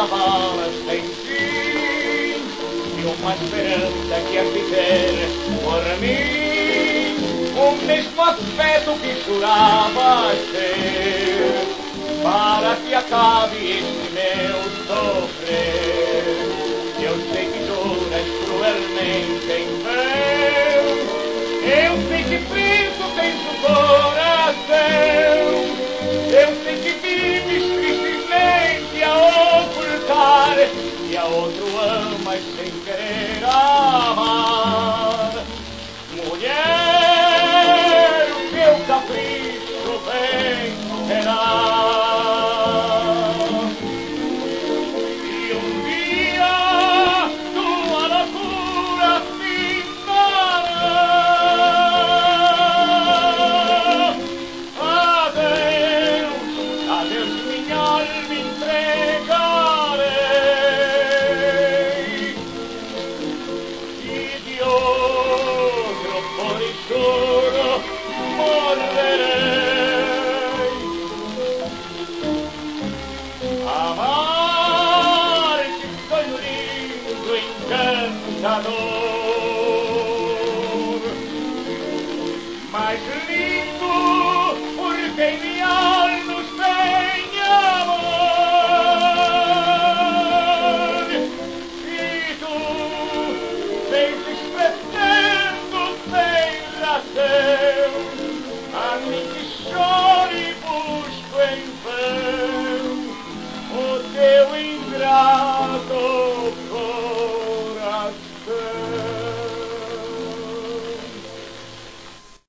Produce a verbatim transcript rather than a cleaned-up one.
balas sem fim, e uma esperança que a fizer por mim, o mesmo afeto que jurava ser, para que acabe este meu sofrer. Eu sei que juras cruelmente em vão, eu sei que preso tens o coração, eu sei que vives tristemente a ocultar, e a outro amas sem querer amar. Mulher, o teu capricho vencerá. E um dia tua loucura findará. Adeus, adeus, minha alma entregarei, e de outro por choro morrerei. Amar-te sonho lindo, encantador, mais lindo por quem me ama.